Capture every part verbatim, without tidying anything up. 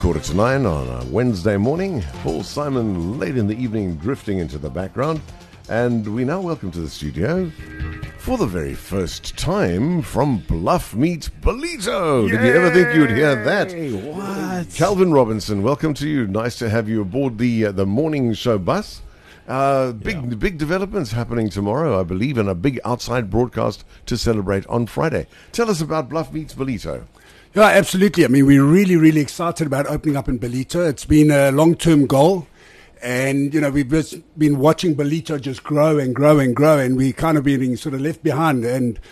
Quarter to nine on a Wednesday morning. Paul Simon late in the evening drifting into the background. And we now welcome to the studio, for the very first time, from Bluff Meat Bolito. Yay! Did you ever think you'd hear that? What? Calvin Robinson, welcome to you. Nice to have you aboard the uh, the morning show bus. Uh, big yeah. big developments happening tomorrow, I believe, and a big outside broadcast to celebrate on Friday. Tell us about Bluff Meat Bolito. Yeah, absolutely. I mean, we're really, really excited about opening up in Bolito. It's been a long-term goal. And, you know, we've just been watching Bolito just grow and grow and grow. And we kind of being sort of left behind. And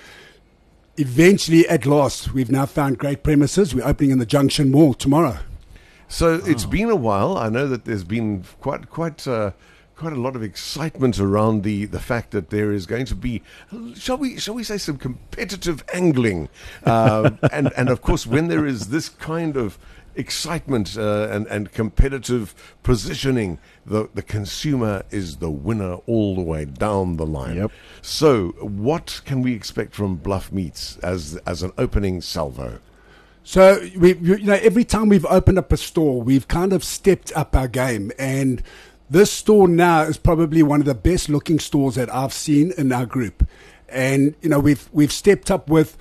eventually, at last, we've now found great premises. We're opening in the Junction Mall tomorrow. So it's been a while. I know that there's been quite, quite... Uh, Quite a lot of excitement around the, the fact that there is going to be, shall we shall we say, some competitive angling, uh, and and of course when there is this kind of excitement uh, and and competitive positioning, the the consumer is the winner all the way down the line. Yep. So what can we expect from Bluff Meats as as an opening salvo? So we you know every time we've opened up a store, we've kind of stepped up our game. And this store now is probably one of the best looking stores that I've seen in our group. And, you know, we've we've stepped up with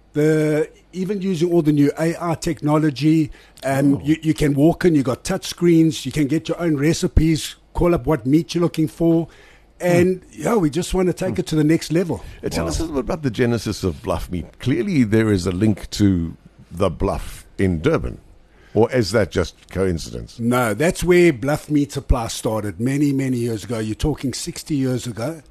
the even using all the new A R technology. Um, oh. you, you can walk in, you've got touch screens, you can get your own recipes, call up what meat you're looking for. And, mm. yeah, we just want to take mm. it to the next level. Uh, tell wow. us a little bit about the genesis of Bluff Meat. Clearly there is a link to the Bluff in Durban. Or is that just coincidence? No, that's where Bluff Meat Supply started many, many years ago. You're talking sixty years ago.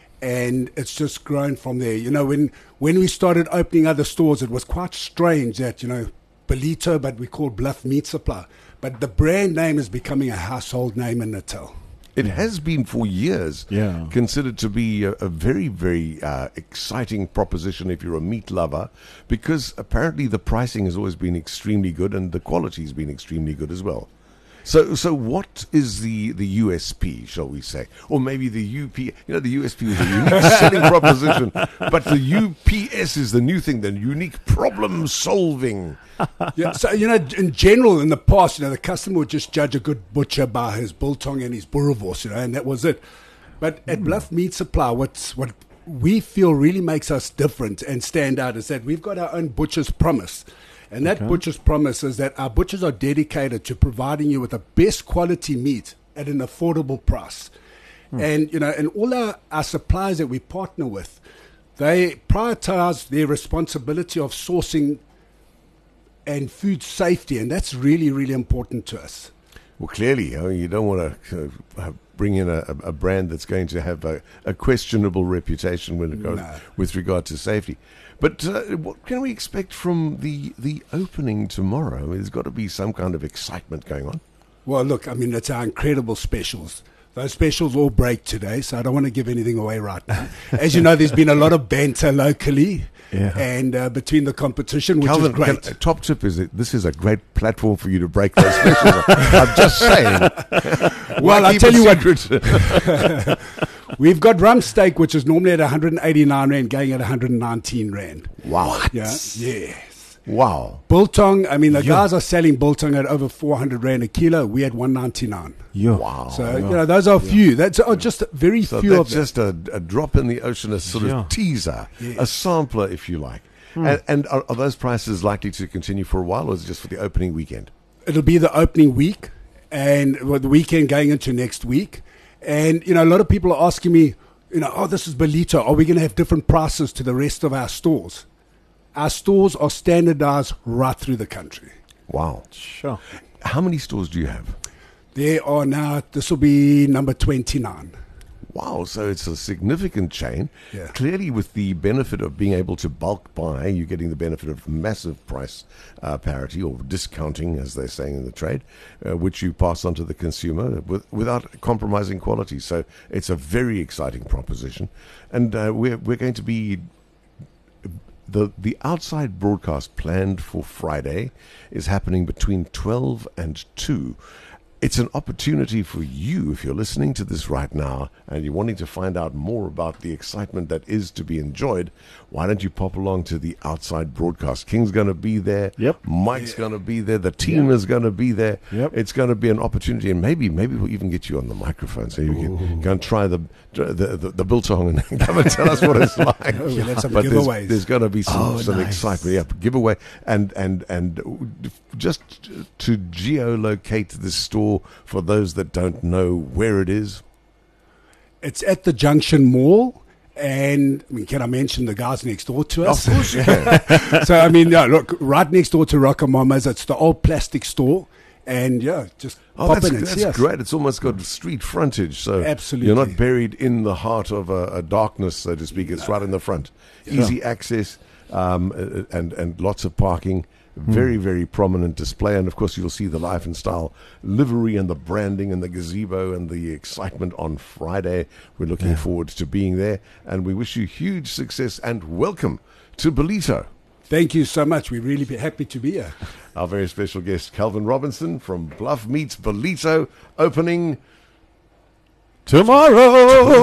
And it's just grown from there. You know, when when we started opening other stores, it was quite strange that, you know, Bolito, but we called Bluff Meat Supply. But the brand name is becoming a household name in Natal. It has been for years yeah. considered to be a, a very, very uh, exciting proposition if you're a meat lover, because apparently the pricing has always been extremely good and the quality has been extremely good as well. So, so what is the, the U S P, shall we say? Or maybe the U P, you know, the U S P is a unique selling proposition, but the U P S is the new thing, the unique problem solving. Yeah, so, you know, in general, in the past, you know, the customer would just judge a good butcher by his biltong and his boerewors, you know, and that was it. But at mm. Bluff Meat Supply, what's, what we feel really makes us different and stand out is that we've got our own butcher's promise. And that okay. butcher's promise is that our butchers are dedicated to providing you with the best quality meat at an affordable price. Hmm. And, you know, and all our, our suppliers that we partner with, they prioritize their responsibility of sourcing and food safety. And that's really, really important to us. Well, clearly, I mean, you don't want to uh, bring in a, a brand that's going to have a, a questionable reputation when it goes no. with regard to safety. But uh, what can we expect from the, the opening tomorrow? I mean, there's got to be some kind of excitement going on. Well, look, I mean, it's our incredible specials. Those specials all break today, so I don't want to give anything away right now. As you know, there's been a lot of banter locally yeah. and uh, between the competition, which Calvin, is great. Can, top tip is that this is a great platform for you to break those specials. I'm just saying. Well, I'll tell you what. We've got rump steak, which is normally at one hundred eighty-nine rand, going at one hundred nineteen rand. Wow. Yeah. Yes. Wow. Biltong, I mean, the yeah. guys are selling biltong at over four hundred rand a kilo. We had one ninety-nine. Yeah. Wow. So, yeah. you know, those are yeah. few. That's oh, just very so few that's of them. just a, a drop in the ocean, a sort yeah. of teaser, yes. a sampler, if you like. Hmm. And, and are, are those prices likely to continue for a while, or is it just for the opening weekend? It'll be the opening week and well, the weekend going into next week. And, you know, a lot of people are asking me, you know, oh, this is Bolito. Are we going to have different prices to the rest of our stores? Our stores are standardized right through the country. Wow. Sure. How many stores do you have? There are now, this will be number twenty-nine. Wow, so it's a significant chain. Yeah. Clearly, with the benefit of being able to bulk buy, you're getting the benefit of massive price uh, parity or discounting, as they're saying in the trade, uh, which you pass on to the consumer with, without compromising quality. So it's a very exciting proposition. And uh, we're, we're going to be... The, the outside broadcast planned for Friday is happening between twelve and two. it's an opportunity for you, if you're listening to this right now and you're wanting to find out more about the excitement that is to be enjoyed, why don't you pop along to the outside broadcast? King's going to be there. Yep. Mike's going to be there. The team Yep. is going to be there. Yep. It's going to be an opportunity, and maybe maybe we'll even get you on the microphone so you can go and try the the, the, the biltong and come and tell us what it's like. Oh, we'll have some but there's, giveaways. there's going to be some, Oh, some nice. excitement. Yeah, giveaway and and and just to geolocate this store for those that don't know where it is. It's at the Junction Mall. And I mean, can I mention the guys next door to us? Of course you can. So I mean, yeah, look, right next door to Rockamama's, it's the old plastic store, and yeah, just Oh, pop that's, in and that's see us. great. It's almost got street frontage, so Absolutely. you're not buried in the heart of a, a darkness, so to speak. It's right in the front. Easy access, um, uh, and and lots of parking. Very, very prominent display, and of course you'll see the Life and Style livery and the branding and the gazebo and the excitement on Friday. We're looking forward to being there, and we wish you huge success and welcome to Ballito. Thank you so much. We're really be happy to be here. Our very special guest, Calvin Robinson from Bluff Meets Ballito, opening Tomorrow.